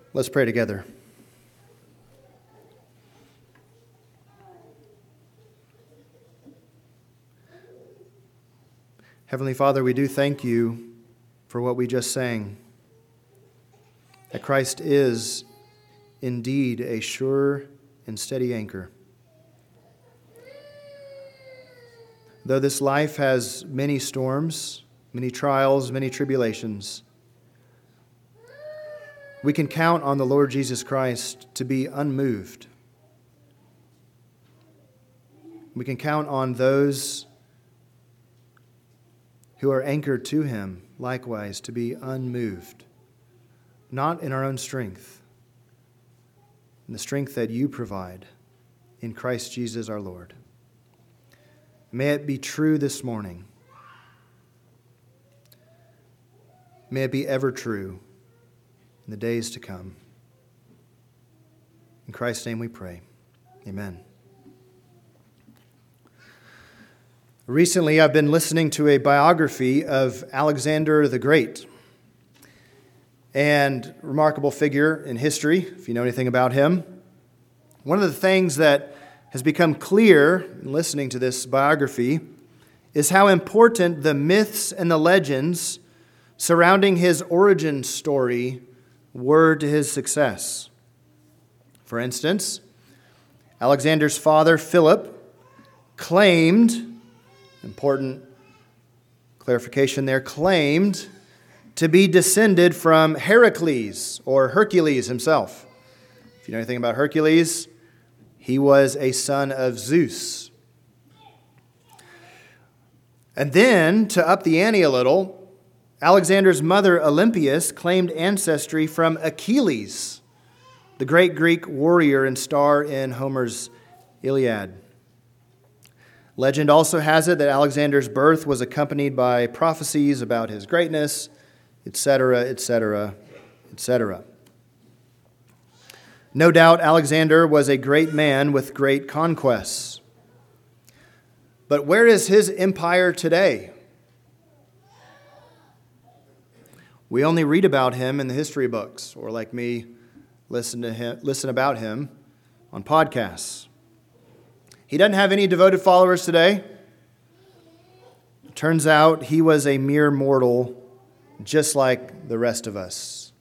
Let's pray together. Heavenly Father, we do thank you for what we just sang, that Christ is indeed a sure and steady anchor. Though this life has many storms, many trials, many tribulations, we can count on the Lord Jesus Christ to be unmoved. We can count on those who are anchored to him, likewise, to be unmoved, not in our own strength, in the strength that you provide in Christ Jesus our Lord. May it be true this morning. May it be ever true in the days to come. In Christ's name we pray. Amen. Recently, I've been listening to a biography of Alexander the Great, and remarkable figure in history, if you know anything about him. One of the things that has become clear in listening to this biography is how important the myths and the legends surrounding his origin story were to his success. For instance, Alexander's father, Philip, claimed, important clarification there, claimed to be descended from Heracles, or Hercules himself. If you know anything about Hercules, he was a son of Zeus. And then, to up the ante a little, Alexander's mother, Olympias, claimed ancestry from Achilles, the great Greek warrior and star in Homer's Iliad. Legend also has it that Alexander's birth was accompanied by prophecies about his greatness, etc., etc., etc. No doubt Alexander was a great man with great conquests. But where is his empire today? We only read about him in the history books, or like me, listen about him on podcasts. He doesn't have any devoted followers today. It turns out he was a mere mortal, just like the rest of us.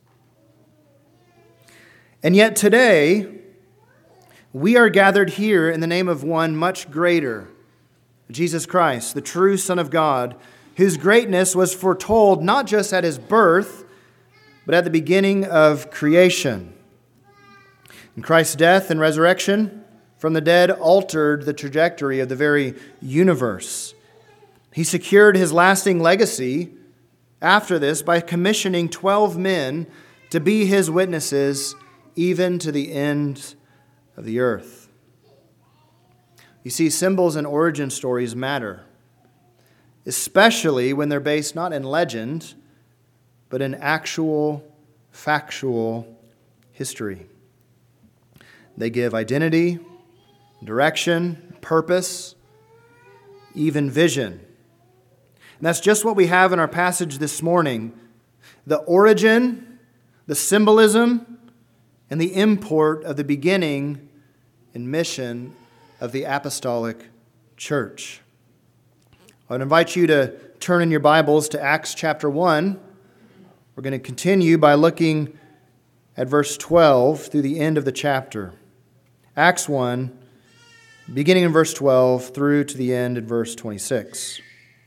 And yet today, we are gathered here in the name of one much greater, Jesus Christ, the true Son of God, whose greatness was foretold not just at his birth, but at the beginning of creation. And Christ's death and resurrection from the dead altered the trajectory of the very universe. He secured his lasting legacy after this by commissioning 12 men to be his witnesses even to the end of the earth. You see, symbols and origin stories matter, especially when they're based not in legend, but in actual, factual history. They give identity, direction, purpose, even vision. And that's just what we have in our passage this morning. The origin, the symbolism, and the import of the beginning and mission of the apostolic church. I would invite you to turn in your Bibles to Acts chapter 1. We're going to continue by looking at verse 12 through the end of the chapter. Acts 1, beginning in verse 12 through to the end in verse 26.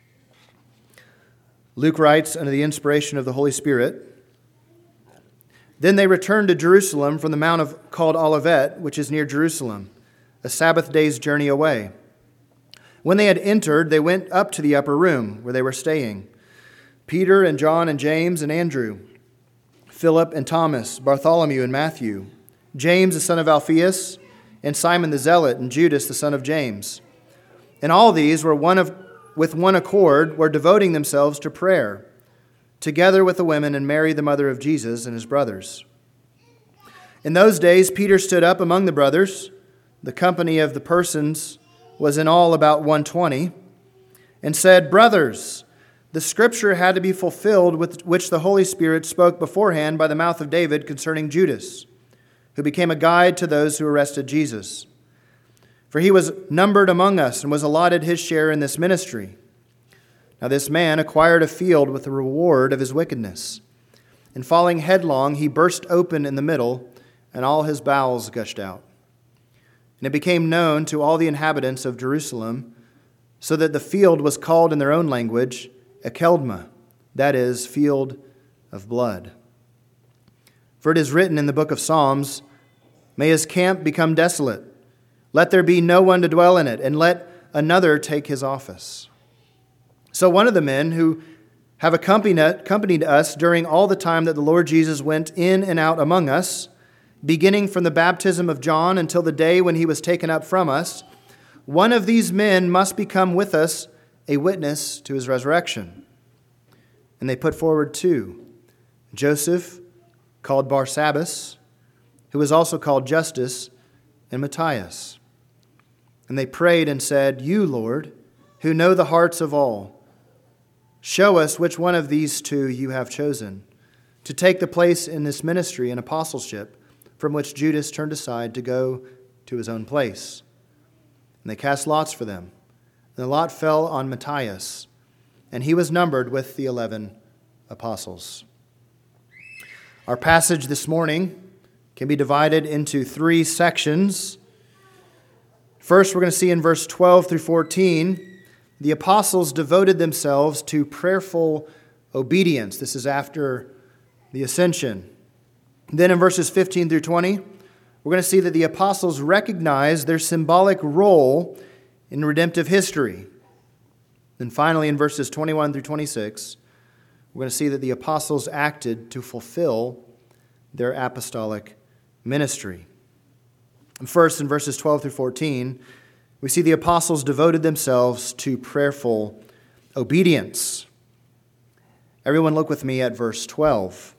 Luke writes, under the inspiration of the Holy Spirit, "Then they returned to Jerusalem from the mount called Olivet, which is near Jerusalem, a Sabbath day's journey away. When they had entered, they went up to the upper room where they were staying. Peter and John and James and Andrew, Philip and Thomas, Bartholomew and Matthew, James the son of Alphaeus, and Simon the Zealot, and Judas the son of James. And all these were with one accord were devoting themselves to prayer, together with the women and Mary the mother of Jesus and his brothers. In those days Peter stood up among the brothers. The company of the persons was in all about 120, and said, 'Brothers, the scripture had to be fulfilled with which the Holy Spirit spoke beforehand by the mouth of David concerning Judas, who became a guide to those who arrested Jesus. For he was numbered among us and was allotted his share in this ministry. Now this man acquired a field with the reward of his wickedness. And falling headlong, he burst open in the middle, and all his bowels gushed out. And it became known to all the inhabitants of Jerusalem, so that the field was called in their own language Akeldama, that is, field of blood. For it is written in the book of Psalms, "May his camp become desolate. Let there be no one to dwell in it, and let another take his office." So one of the men who have accompanied us during all the time that the Lord Jesus went in and out among us, beginning from the baptism of John until the day when he was taken up from us, one of these men must become with us a witness to his resurrection. And they put forward two, Joseph, called Barsabbas, who was also called Justus, and Matthias. And they prayed and said, "You, Lord, who know the hearts of all, show us which one of these two you have chosen to take the place in this ministry and apostleship from which Judas turned aside to go to his own place." And they cast lots for them. And the lot fell on Matthias, and he was numbered with the 11 apostles. Our passage this morning can be divided into three sections. First, we're going to see in verse 12 through 14, the apostles devoted themselves to prayerful obedience. This is after the ascension. Then in verses 15 through 20, we're going to see that the apostles recognize their symbolic role in redemptive history. Then finally, in verses 21 through 26, we're going to see that the apostles acted to fulfill their apostolic ministry. And first, in verses 12 through 14, we see the apostles devoted themselves to prayerful obedience. Everyone look with me at verse 12.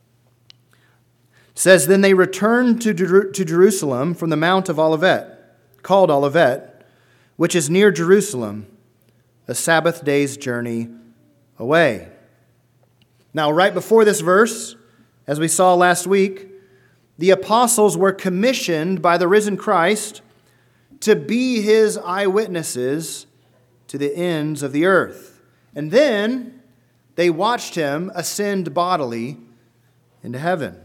It says, "Then they returned to Jerusalem from the Mount of Olivet, called Olivet, which is near Jerusalem, a Sabbath day's journey away." Now, right before this verse, as we saw last week, the apostles were commissioned by the risen Christ to be his eyewitnesses to the ends of the earth. And then they watched him ascend bodily into heaven.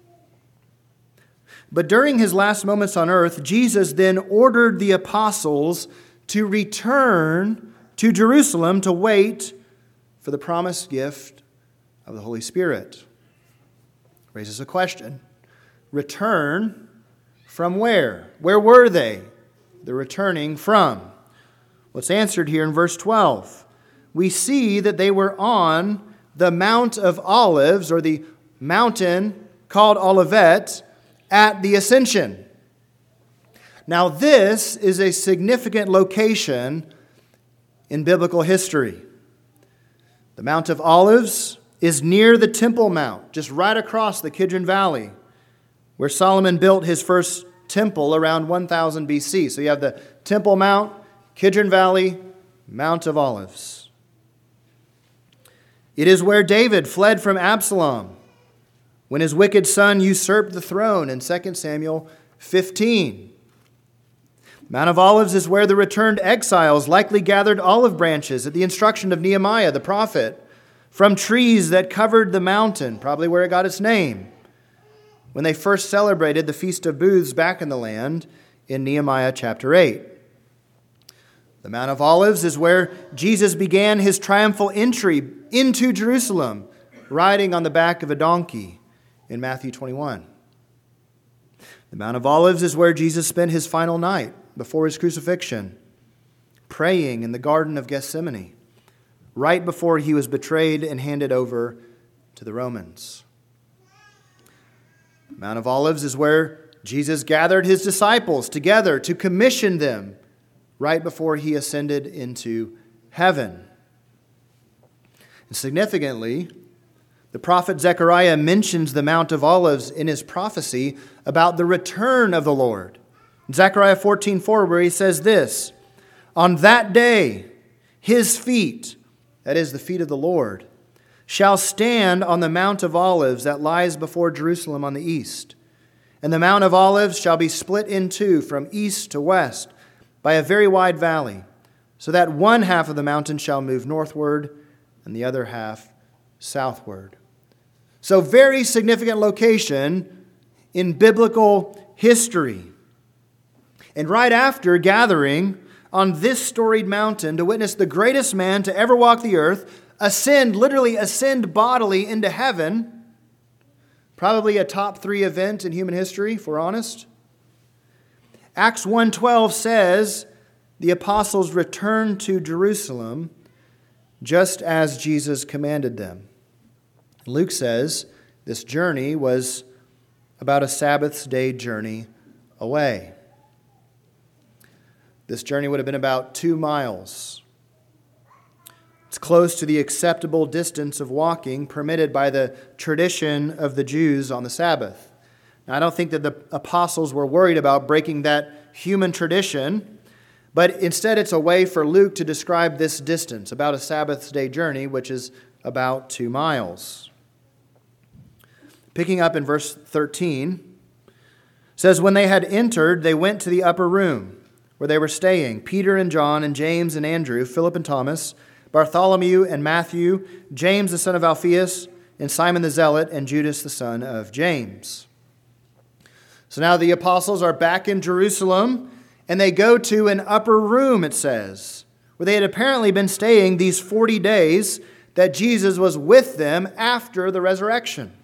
But during his last moments on earth, Jesus then ordered the apostles to return to Jerusalem to wait for the promised gift of the Holy Spirit. Raises a question. Return from where? Where were they? They're returning from. Well, it's answered here in verse 12. We see that they were on the Mount of Olives, or the mountain called Olivet, at the ascension. Now, this is a significant location in biblical history. The Mount of Olives is near the Temple Mount, just right across the Kidron Valley, where Solomon built his first temple around 1000 BC. So you have the Temple Mount, Kidron Valley, Mount of Olives. It is where David fled from Absalom when his wicked son usurped the throne in 2 Samuel 15. Mount of Olives is where the returned exiles likely gathered olive branches at the instruction of Nehemiah the prophet from trees that covered the mountain, probably where it got its name, when they first celebrated the Feast of Booths back in the land in Nehemiah chapter 8. The Mount of Olives is where Jesus began his triumphal entry into Jerusalem, riding on the back of a donkey in Matthew 21. The Mount of Olives is where Jesus spent his final night before his crucifixion, praying in the Garden of Gethsemane, right before he was betrayed and handed over to the Romans. The Mount of Olives is where Jesus gathered his disciples together to commission them right before he ascended into heaven. And significantly, the prophet Zechariah mentions the Mount of Olives in his prophecy about the return of the Lord. In Zechariah 14:4, where he says this, "On that day, his feet that is, the feet of the Lord, shall stand on the Mount of Olives that lies before Jerusalem on the east. And the Mount of Olives shall be split in two from east to west by a very wide valley, so that one half of the mountain shall move northward and the other half southward. So very significant location in biblical history. And right after gathering on this storied mountain to witness the greatest man to ever walk the earth literally ascend bodily into heaven, probably a top 3 event in human history, if we're honest. Acts 1:12 says the apostles returned to Jerusalem just as Jesus commanded them. Luke says this journey was about a Sabbath's day journey away. This journey would have been about 2 miles. It's close to the acceptable distance of walking permitted by the tradition of the Jews on the Sabbath. Now, I don't think that the apostles were worried about breaking that human tradition, but instead it's a way for Luke to describe this distance, about a Sabbath's day journey, which is about 2 miles. Picking up in verse 13, says, when they had entered, they went to the upper room where they were staying, Peter and John and James and Andrew, Philip and Thomas, Bartholomew and Matthew, James the son of Alphaeus, and Simon the Zealot, and Judas the son of James. So now the apostles are back in Jerusalem, and they go to an upper room, it says, where they had apparently been staying these 40 days that Jesus was with them after the resurrection.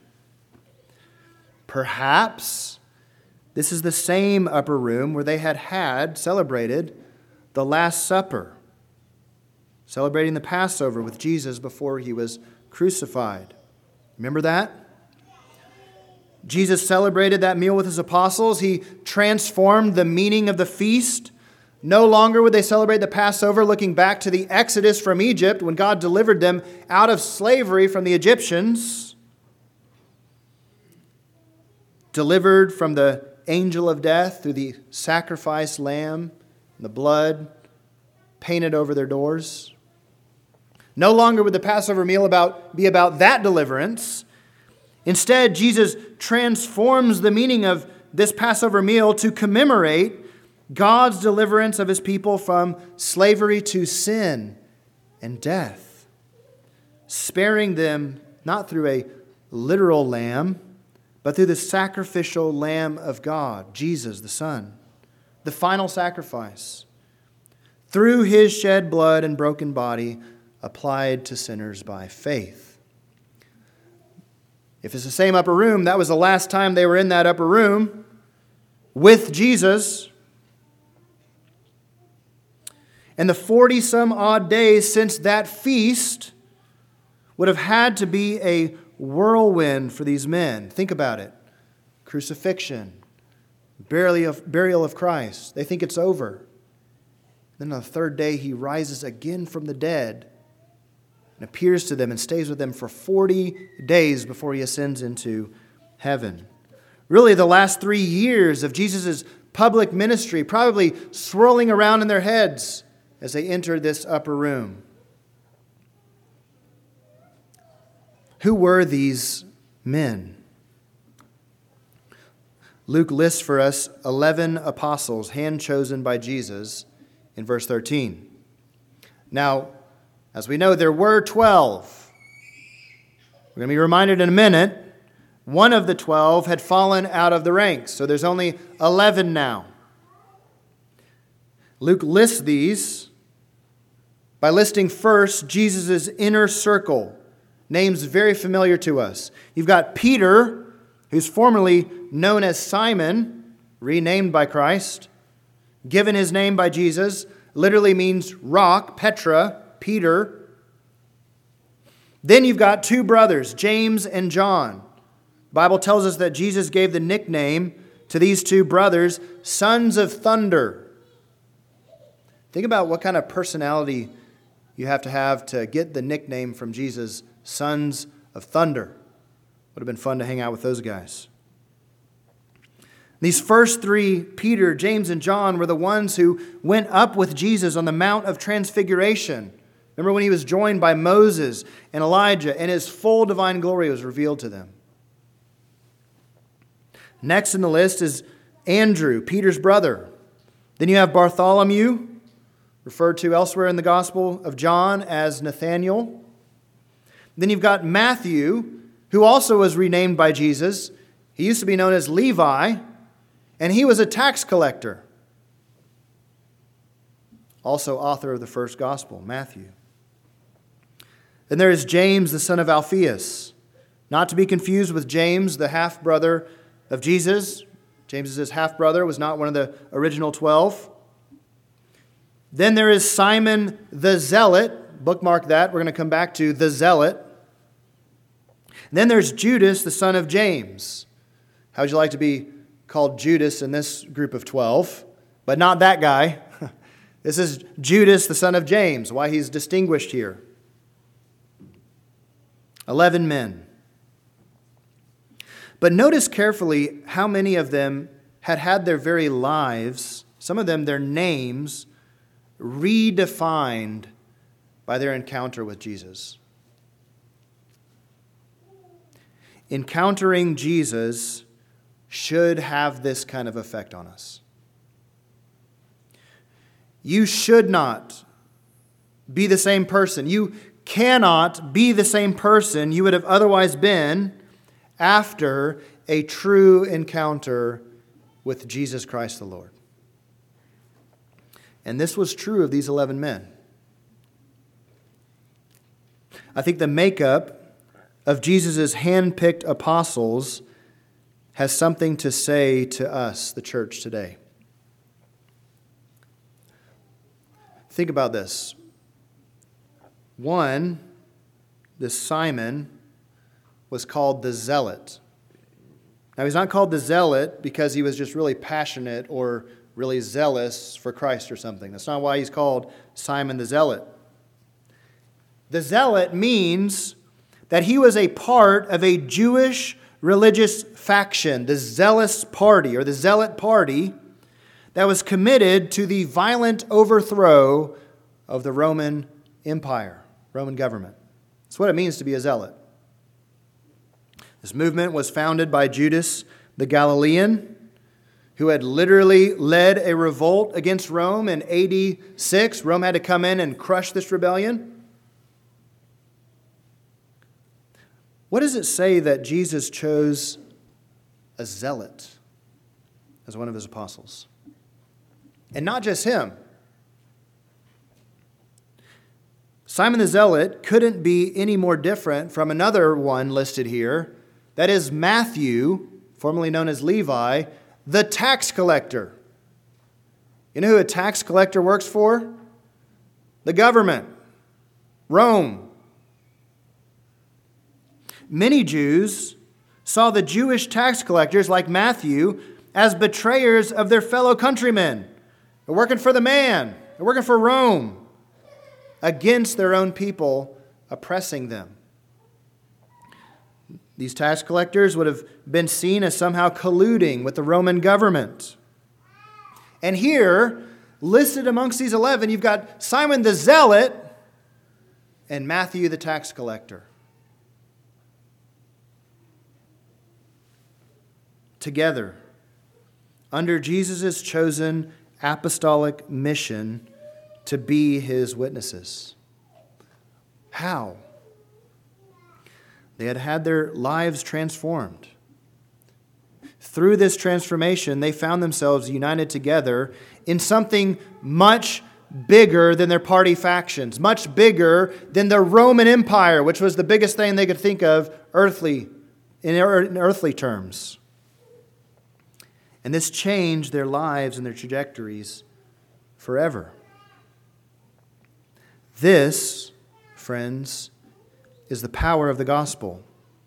Perhaps this is the same upper room where they had celebrated the Last Supper, celebrating the Passover with Jesus before he was crucified. Remember that? Jesus celebrated that meal with his apostles. He transformed the meaning of the feast. No longer would they celebrate the Passover looking back to the Exodus from Egypt when God delivered them out of slavery from the Egyptians, delivered from the angel of death through the sacrificed lamb and the blood painted over their doors. No longer would the Passover meal be about that deliverance. Instead, Jesus transforms the meaning of this Passover meal to commemorate God's deliverance of his people from slavery to sin and death, sparing them not through a literal lamb, but through the sacrificial Lamb of God, Jesus the Son, the final sacrifice, through his shed blood and broken body applied to sinners by faith. If it's the same upper room, that was the last time they were in that upper room with Jesus. And the 40-some odd days since that feast would have had to be a whirlwind for these men. Think about it. Crucifixion, burial of Christ. They think it's over. Then on the 3rd day, he rises again from the dead and appears to them and stays with them for 40 days before he ascends into heaven. Really, the last 3 years of Jesus' public ministry probably swirling around in their heads as they entered this upper room. Who were these men? Luke lists for us 11 apostles hand-chosen by Jesus in verse 13. Now, as we know, there were 12. We're going to be reminded in a minute, one of the 12 had fallen out of the ranks, so there's only 11 now. Luke lists these by listing first Jesus' inner circle. Names very familiar to us. You've got Peter, who's formerly known as Simon, renamed by Christ, given his name by Jesus, literally means rock, Petra, Peter. Then you've got 2 brothers, James and John. The Bible tells us that Jesus gave the nickname to these 2 brothers, sons of thunder. Think about what kind of personality you have to get the nickname from Jesus, sons of thunder. Would have been fun to hang out with those guys. These first 3, Peter, James, and John, were the ones who went up with Jesus on the Mount of Transfiguration Remember when he was joined by Moses and Elijah, and his full divine glory was revealed to them. Next in the list is Andrew, Peter's brother. Then you have Bartholomew, referred to elsewhere in the Gospel of John as Nathanael. Then you've got Matthew, who also was renamed by Jesus. He used to be known as Levi, and he was a tax collector. Also author of the first Gospel, Matthew. Then there is James, the son of Alphaeus, not to be confused with James, the half-brother of Jesus. James is his half-brother, was not one of the original 12. Then there is Simon the Zealot. Bookmark that. We're going to come back to the Zealot. Then there's Judas, the son of James. How would you like to be called Judas in this group of 12? But not that guy. This is Judas, the son of James. Why he's distinguished here. 11 men. But notice carefully how many of them had their very lives, some of them their names, redefined by their encounter with Jesus. Encountering Jesus should have this kind of effect on us. You should not be the same person. You cannot be the same person you would have otherwise been after a true encounter with Jesus Christ the Lord. And this was true of these 11 men. I think the makeup of Jesus' hand-picked apostles has something to say to us, the church, today. Think about this. One, this Simon, was called the Zealot. Now, he's not called the Zealot because he was just really passionate or really zealous for Christ or something. That's not why he's called Simon the Zealot. The Zealot means that he was a part of a Jewish religious faction, the Zealous Party or the Zealot Party, that was committed to the violent overthrow of the Roman Empire, Roman government. That's what it means to be a zealot. This movement was founded by Judas the Galilean, who had literally led a revolt against Rome in AD 6. Rome had to come in and crush this rebellion. What does it say that Jesus chose a zealot as one of his apostles? And not just him. Simon the Zealot couldn't be any more different from another one listed here. That is Matthew, formerly known as Levi, the tax collector. You know who a tax collector works for? The government. Rome. Many Jews saw the Jewish tax collectors like Matthew as betrayers of their fellow countrymen. They're working for the man. They're working for Rome against their own people, oppressing them. These tax collectors would have been seen as somehow colluding with the Roman government. And here, listed amongst these 11, you've got Simon the Zealot and Matthew the tax collector. Together, under Jesus' chosen apostolic mission to be his witnesses. How? They had had their lives transformed. Through this transformation, they found themselves united together in something much bigger than their party factions, much bigger than the Roman Empire, which was the biggest thing they could think of in earthly terms. And this changed their lives and their trajectories forever. This, friends, is the power of the gospel.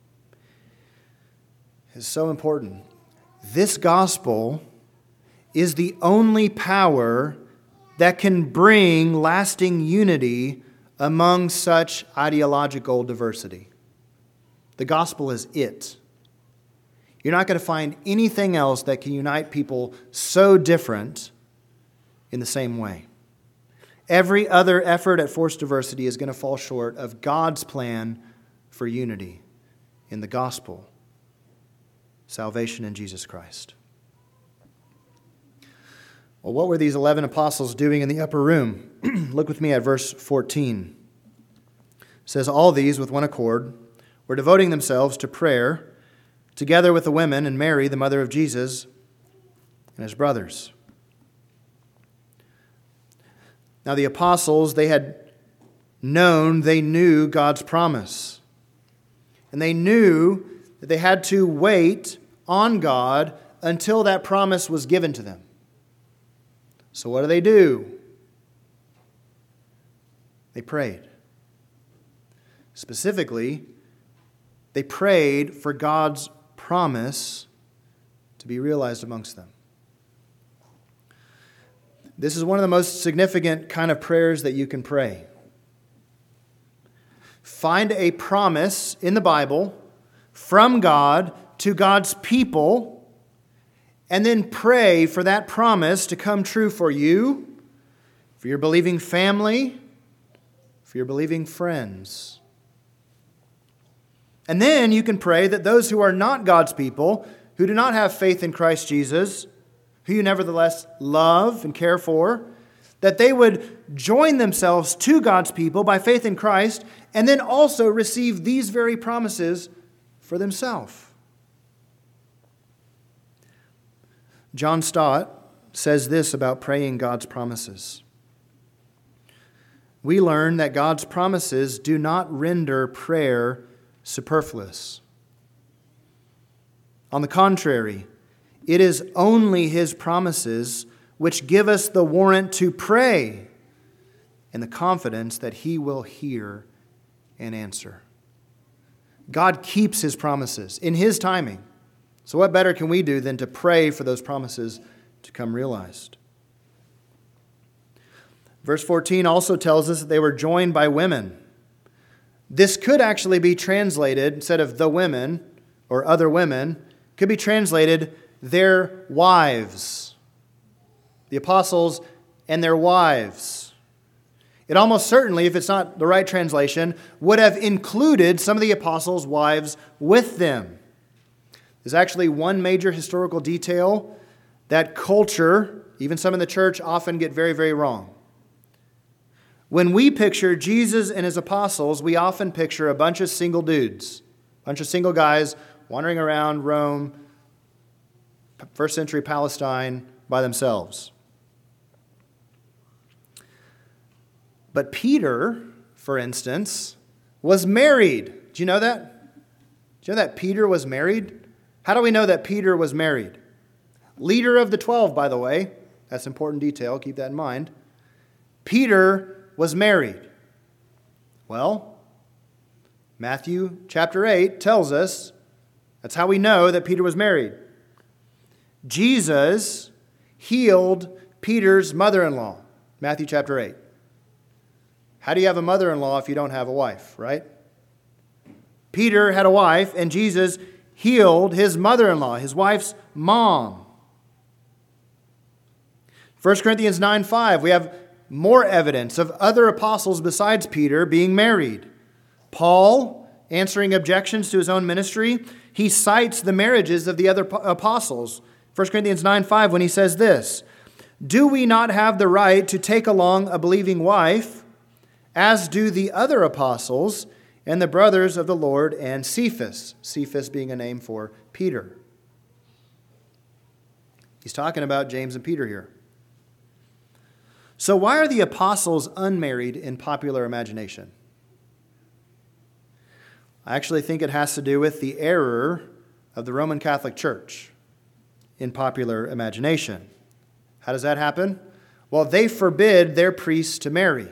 It's so important. This gospel is the only power that can bring lasting unity among such ideological diversity. The gospel is it. You're not going to find anything else that can unite people so different in the same way. Every other effort at forced diversity is going to fall short of God's plan for unity in the gospel, salvation in Jesus Christ. Well, what were these 11 apostles doing in the upper room? Look with me at verse 14. It says, all these with one accord were devoting themselves to prayer, together with the women and Mary, the mother of Jesus, and his brothers. Now the apostles, they knew God's promise. And they knew that they had to wait on God until that promise was given to them. So what do? They prayed. Specifically, they prayed for God's promise to be realized amongst them. This is one of the most significant kind of prayers that you can pray. Find a promise in the Bible from God to God's people, and then pray for that promise to come true for you, for your believing family, for your believing friends. And then you can pray that those who are not God's people, who do not have faith in Christ Jesus, who you nevertheless love and care for, that they would join themselves to God's people by faith in Christ, and then also receive these very promises for themselves. John Stott says this about praying God's promises. We learn that God's promises do not render prayer superfluous. On the contrary, it is only His promises which give us the warrant to pray and the confidence that He will hear and answer. God keeps His promises in His timing. So what better can we do than to pray for those promises to come realized? Verse 14 also tells us that they were joined by women. This could actually be translated, instead of the women or other women, could be translated their wives. The apostles and their wives. It almost certainly, if it's not the right translation, would have included some of the apostles' wives with them. There's actually one major historical detail that culture, even some in the church, often get very, very wrong. When we picture Jesus and His apostles, we often picture a bunch of single dudes, a bunch of single guys wandering around Rome, first century Palestine, by themselves. But Peter, for instance, was married. Do you know that? Do you know that Peter was married? How do we know that Peter was married? Leader of the 12, by the way. That's an important detail. Keep that in mind. Peter was married. Well, Matthew chapter 8 tells us that's how we know that Peter was married. Jesus healed Peter's mother-in-law. Matthew chapter 8. How do you have a mother-in-law if you don't have a wife, right? Peter had a wife, and Jesus healed his mother-in-law, his wife's mom. 1 Corinthians 9:5, we have more evidence of other apostles besides Peter being married. Paul, answering objections to his own ministry, he cites the marriages of the other apostles. 1 Corinthians 9:5, when he says this, "Do we not have the right to take along a believing wife, as do the other apostles and the brothers of the Lord and Cephas," Cephas being a name for Peter. He's talking about James and Peter here. So why are the apostles unmarried in popular imagination? I actually think it has to do with the error of the Roman Catholic Church in popular imagination. How does that happen? Well, they forbid their priests to marry.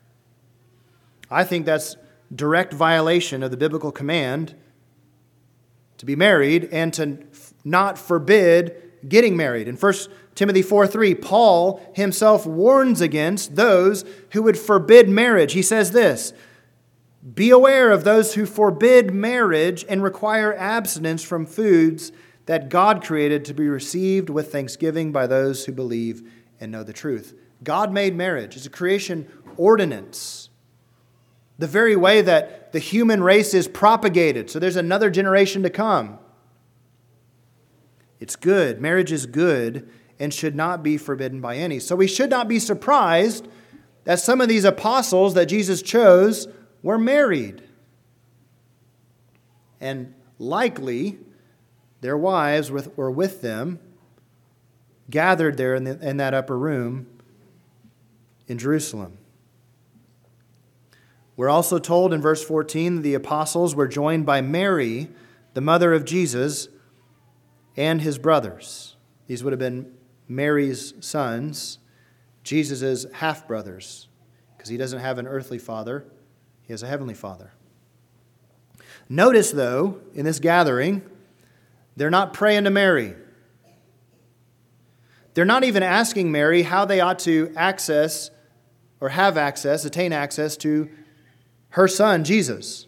I think that's direct violation of the biblical command to be married and to not forbid getting married. In 1 Timothy 4:3, Paul himself warns against those who would forbid marriage. He says this, "Be aware of those who forbid marriage and require abstinence from foods that God created to be received with thanksgiving by those who believe and know the truth." God made marriage. It's a creation ordinance. The very way that the human race is propagated. So there's another generation to come. It's good. Marriage is good and should not be forbidden by any. So we should not be surprised that some of these apostles that Jesus chose were married. And likely their wives were with them, gathered there in that upper room in Jerusalem. We're also told in verse 14 that the apostles were joined by Mary, the mother of Jesus, and his brothers. These would have been Mary's sons, Jesus' half-brothers, because he doesn't have an earthly father, he has a heavenly Father. Notice, though, in this gathering, they're not praying to Mary. They're not even asking Mary how they ought to access or attain access to her son, Jesus.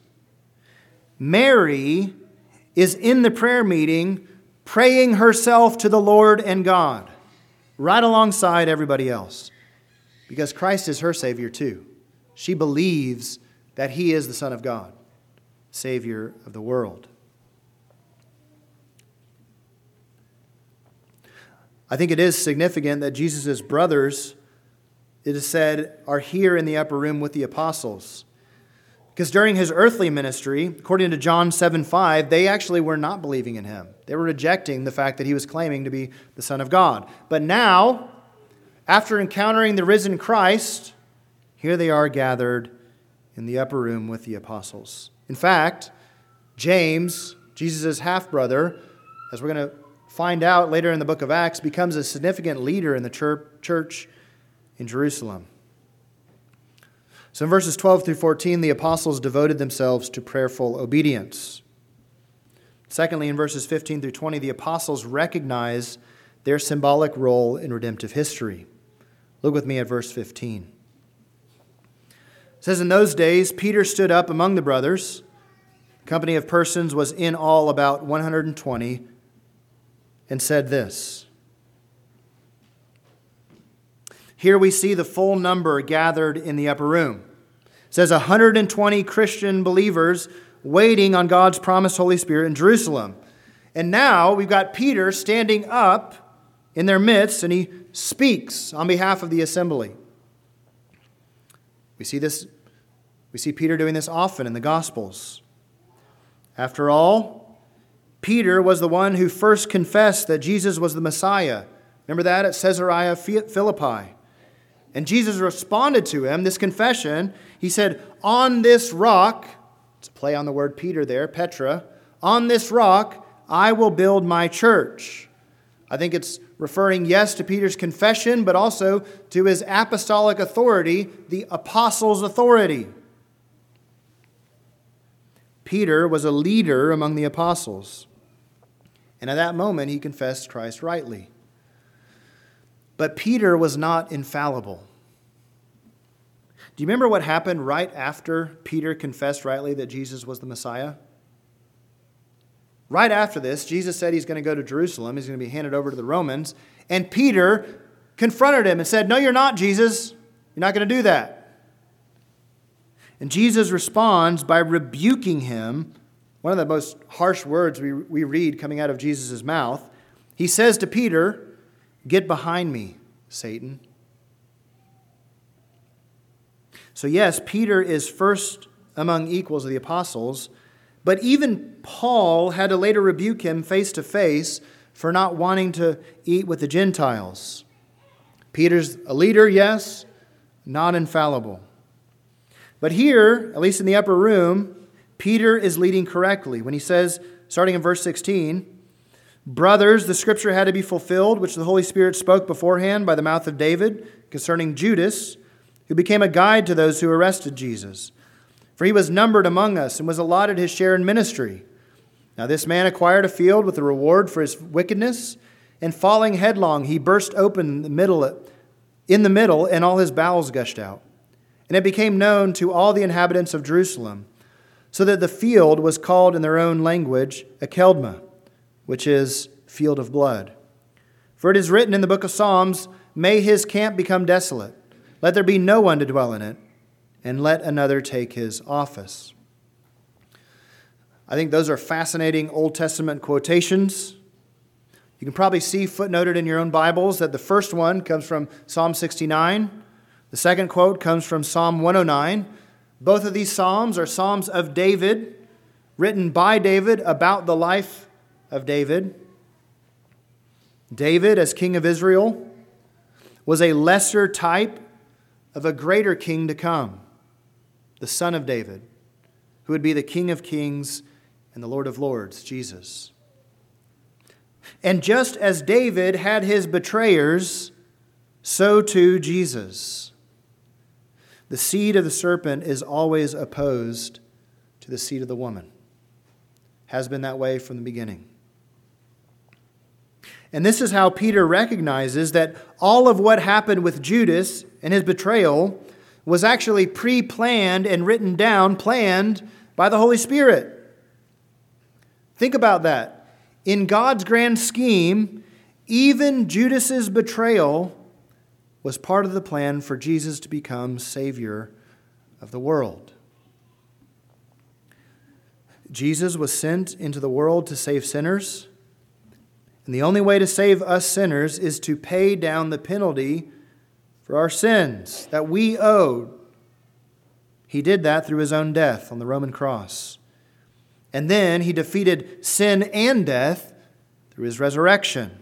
Mary is in the prayer meeting praying herself to the Lord and God, right alongside everybody else, because Christ is her Savior too. She believes that He is the Son of God, Savior of the world. I think it is significant that Jesus' brothers, it is said, are here in the upper room with the apostles. Because during his earthly ministry, according to John 7:5, they actually were not believing in him. They were rejecting the fact that he was claiming to be the Son of God. But now, after encountering the risen Christ, here they are gathered in the upper room with the apostles. In fact, James, Jesus' half-brother, as we're going to find out later in the book of Acts, becomes a significant leader in the church in Jerusalem. So in verses 12 through 14, the apostles devoted themselves to prayerful obedience. Secondly, in verses 15 through 20, the apostles recognize their symbolic role in redemptive history. Look with me at verse 15. It says, "In those days, Peter stood up among the brothers. The company of persons was in all about 120, and said this." Here we see the full number gathered in the upper room. It says 120 Christian believers waiting on God's promised Holy Spirit in Jerusalem. And now we've got Peter standing up in their midst, and he speaks on behalf of the assembly. We see Peter doing this often in the Gospels. After all, Peter was the one who first confessed that Jesus was the Messiah. Remember that at Caesarea Philippi. And Jesus responded to him, this confession. He said, "On this rock," it's a play on the word Peter there, Petra, "on this rock I will build my church." I think it's referring, yes, to Peter's confession, but also to his apostolic authority, the apostles' authority. Peter was a leader among the apostles. And at that moment, he confessed Christ rightly. But Peter was not infallible. Do you remember what happened right after Peter confessed rightly that Jesus was the Messiah? Right after this, Jesus said he's going to go to Jerusalem. He's going to be handed over to the Romans. And Peter confronted him and said, "No, you're not, Jesus. You're not going to do that." And Jesus responds by rebuking him. One of the most harsh words we read coming out of Jesus' mouth. He says to Peter, "Get behind me, Satan." So yes, Peter is first among equals of the apostles, but even Paul had to later rebuke him face to face for not wanting to eat with the Gentiles. Peter's a leader, yes, not infallible. But here, at least in the upper room, Peter is leading correctly when he says, starting in verse 16, "Brothers, the scripture had to be fulfilled, which the Holy Spirit spoke beforehand by the mouth of David concerning Judas, who became a guide to those who arrested Jesus. For he was numbered among us and was allotted his share in ministry. Now this man acquired a field with a reward for his wickedness, and falling headlong, he burst open in the middle, and all his bowels gushed out. And it became known to all the inhabitants of Jerusalem, so that the field was called in their own language Akeldama, which is field of blood. For it is written in the book of Psalms, may his camp become desolate. Let there be no one to dwell in it, and let another take his office. I think those are fascinating Old Testament quotations. You can probably see footnoted in your own Bibles that the first one comes from Psalm 69. The second quote comes from Psalm 109. Both of these psalms are psalms of David, written by David about the life of David. David, as king of Israel, was a lesser type of a greater king to come, the son of David, who would be the King of Kings and the Lord of Lords, Jesus. And just as David had his betrayers, so too Jesus. The seed of the serpent is always opposed to the seed of the woman. Has been that way from the beginning. And this is how Peter recognizes that all of what happened with Judas and his betrayal was actually pre-planned and written down, planned by the Holy Spirit. Think about that. In God's grand scheme, even Judas's betrayal was part of the plan for Jesus to become Savior of the world. Jesus was sent into the world to save sinners, and the only way to save us sinners is to pay down the penalty for our sins that we owed. He did that through his own death on the Roman cross. And then he defeated sin and death through his resurrection,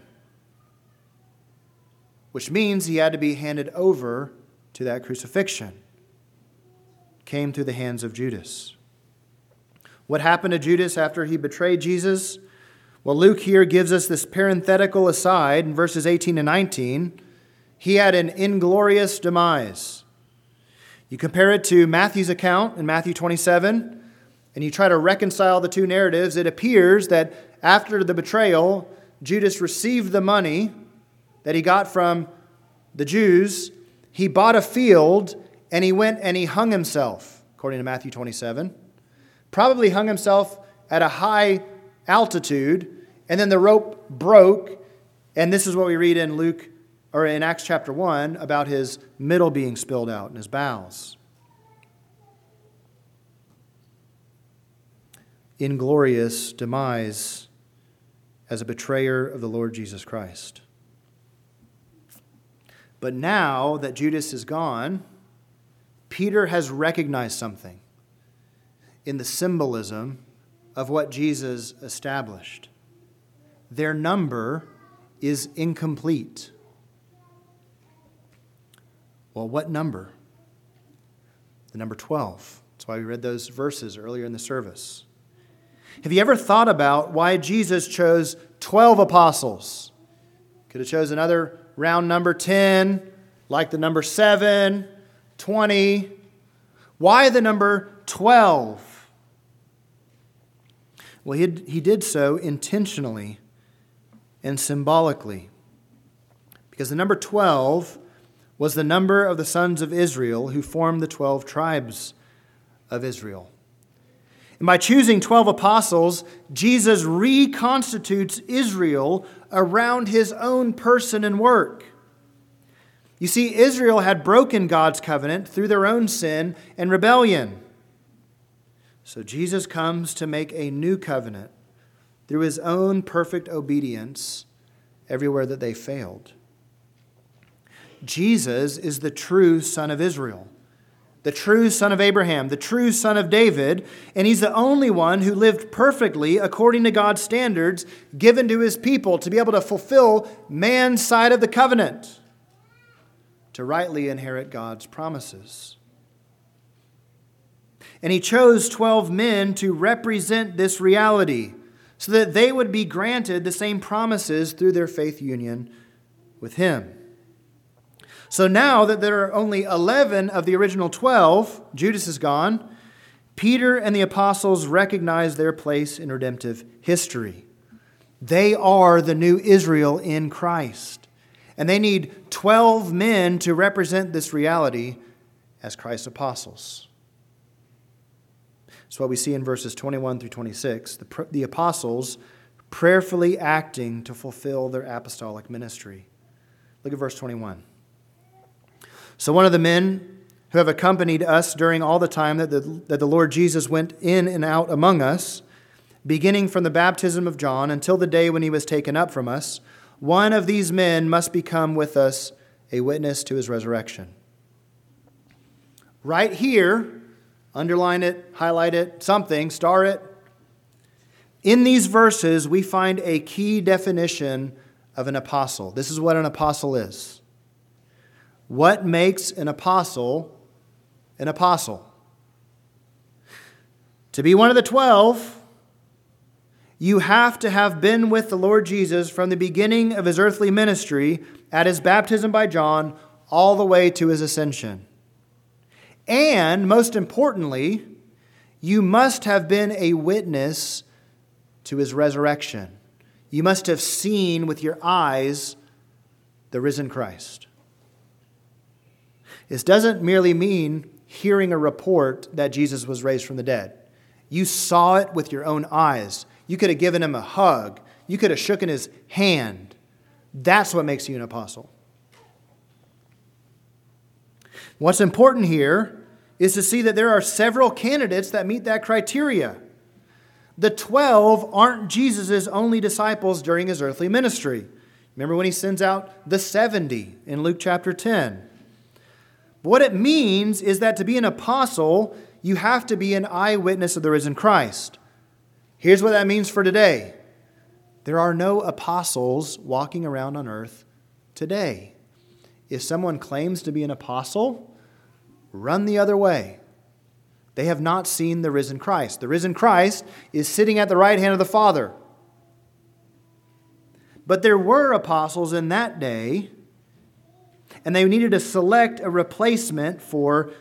which means he had to be handed over to that crucifixion. Came through the hands of Judas. What happened to Judas after he betrayed Jesus? Well, Luke here gives us this parenthetical aside in verses 18 and 19. He had an inglorious demise. You compare it to Matthew's account in Matthew 27, and you try to reconcile the two narratives. It appears that after the betrayal, Judas received the money that he got from the Jews. He bought a field, and he went and he hung himself, according to Matthew 27. Probably hung himself at a high altitude, and then the rope broke, and this is what we read in Luke, or in Acts chapter 1, about his middle being spilled out and his bowels. Inglorious demise as a betrayer of the Lord Jesus Christ. But now that Judas is gone, Peter has recognized something in the symbolism of what Jesus established. Their number is incomplete. Well, what number? The number 12. That's why we read those verses earlier in the service. Have you ever thought about why Jesus chose 12 apostles? Could have chosen another round number 10, like the number 7, 20. Why the number 12? Well, he did so intentionally and symbolically, because the number 12 was the number of the sons of Israel who formed the 12 tribes of Israel. And by choosing 12 apostles, Jesus reconstitutes Israel around his own person and work. You see, Israel had broken God's covenant through their own sin and rebellion. So Jesus comes to make a new covenant through his own perfect obedience everywhere that they failed. Jesus is the true son of Israel, the true son of Abraham, the true son of David, and he's the only one who lived perfectly according to God's standards given to his people to be able to fulfill man's side of the covenant, to rightly inherit God's promises. And he chose 12 men to represent this reality so that they would be granted the same promises through their faith union with him. So now that there are only 11 of the original 12, Judas is gone, Peter and the apostles recognize their place in redemptive history. They are the new Israel in Christ. And they need 12 men to represent this reality as Christ's apostles. That's what we see in verses 21 through 26. The apostles prayerfully acting to fulfill their apostolic ministry. Look at verse 21. So one of the men who have accompanied us during all the time that the Lord Jesus went in and out among us, beginning from the baptism of John until the day when he was taken up from us, one of these men must become with us a witness to his resurrection. Right here, underline it, highlight it, something, star it. In these verses, we find a key definition of an apostle. This is what an apostle is. What makes an apostle an apostle? To be one of the 12, you have to have been with the Lord Jesus from the beginning of his earthly ministry at his baptism by John all the way to his ascension. And most importantly, you must have been a witness to his resurrection. You must have seen with your eyes the risen Christ. This doesn't merely mean hearing a report that Jesus was raised from the dead. You saw it with your own eyes. You could have given him a hug. You could have shooken his hand. That's what makes you an apostle. What's important here is to see that there are several candidates that meet that criteria. The 12 aren't Jesus' only disciples during his earthly ministry. Remember when he sends out the 70 in Luke chapter 10. What it means is that to be an apostle, you have to be an eyewitness of the risen Christ. Here's what that means for today. There are no apostles walking around on earth today. If someone claims to be an apostle, run the other way. They have not seen the risen Christ. The risen Christ is sitting at the right hand of the Father. But there were apostles in that day, and they needed to select a replacement for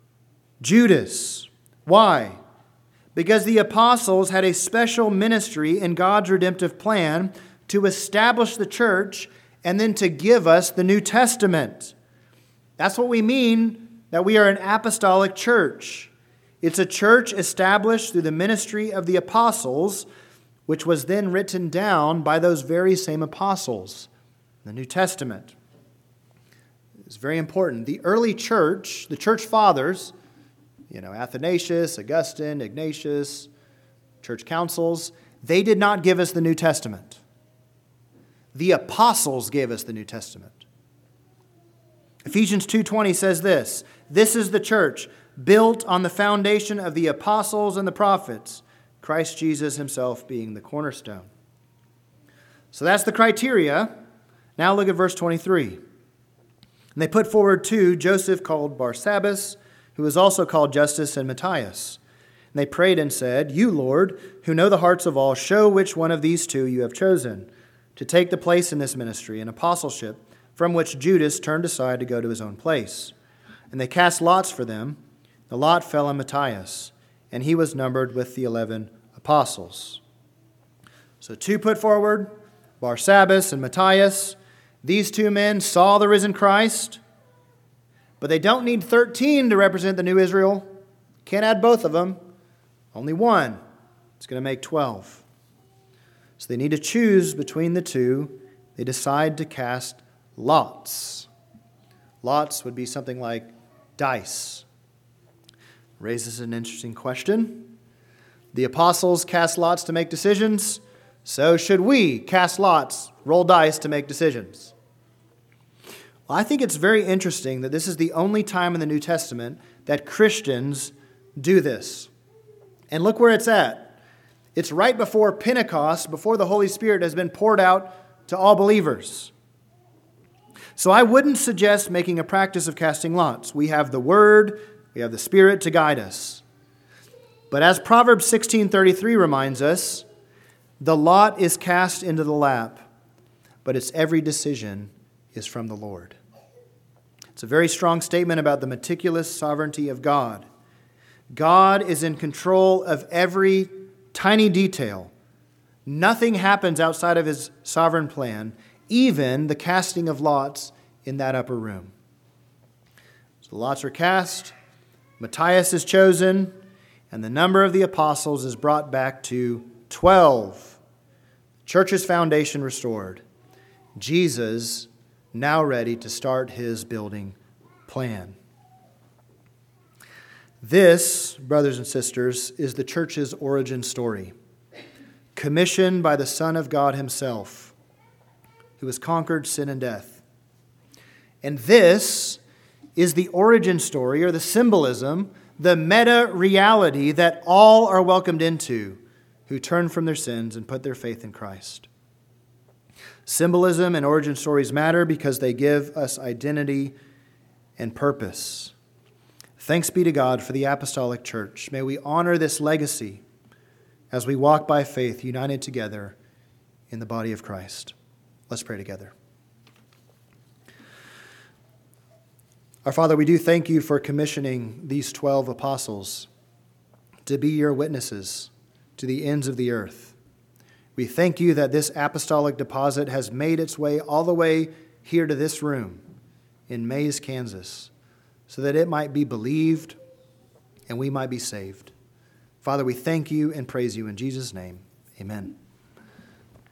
Judas. Why? Because the apostles had a special ministry in God's redemptive plan to establish the church and then to give us the New Testament. That's what we mean that we are an apostolic church. It's a church established through the ministry of the apostles, which was then written down by those very same apostles, the New Testament. It's very important. The early church, the church fathers, Athanasius, Augustine, Ignatius, church councils, they did not give us the New Testament. The apostles gave us the New Testament. Ephesians 2:20 says this, "This is the church, built on the foundation of the apostles and the prophets, Christ Jesus himself being the cornerstone." So that's the criteria. Now look at verse 23. "And they put forward two, Joseph called Barsabbas, who was also called Justus, and Matthias. And they prayed and said, 'You, Lord, who know the hearts of all, show which one of these two you have chosen to take the place in this ministry and apostleship from which Judas turned aside to go to his own place.' And they cast lots for them. The lot fell on Matthias, and he was numbered with the 11 apostles." So two put forward, Barsabbas and Matthias. These two men saw the risen Christ, but they don't need 13 to represent the new Israel. Can't add both of them. Only one. It's going to make 12. So they need to choose between the two. They decide to cast lots. Lots would be something like dice. Raises an interesting question. The apostles cast lots to make decisions. So should we cast lots, roll dice to make decisions? Well, I think it's very interesting that this is the only time in the New Testament that Christians do this. And look where it's at. It's right before Pentecost, before the Holy Spirit has been poured out to all believers. So I wouldn't suggest making a practice of casting lots. We have the Word, we have the Spirit to guide us. But as Proverbs 16:33 reminds us, the lot is cast into the lap, but its every decision is from the Lord. It's a very strong statement about the meticulous sovereignty of God. God is in control of every tiny detail. Nothing happens outside of his sovereign plan, even the casting of lots in that upper room. So lots are cast, Matthias is chosen, and the number of the apostles is brought back to 12. Church's foundation restored. Jesus now ready to start his building plan. This, brothers and sisters, is the church's origin story, commissioned by the Son of God himself, who has conquered sin and death. And this is the origin story, or the symbolism, the meta-reality that all are welcomed into who turn from their sins and put their faith in Christ. Symbolism and origin stories matter because they give us identity and purpose. Thanks be to God for the apostolic church. May we honor this legacy as we walk by faith united together in the body of Christ. Let's pray together. Our Father, we do thank you for commissioning these 12 apostles to be your witnesses to the ends of the earth. We thank you that this apostolic deposit has made its way all the way here to this room in Mays, Kansas, so that it might be believed and we might be saved. Father, we thank you and praise you in Jesus' name. Amen.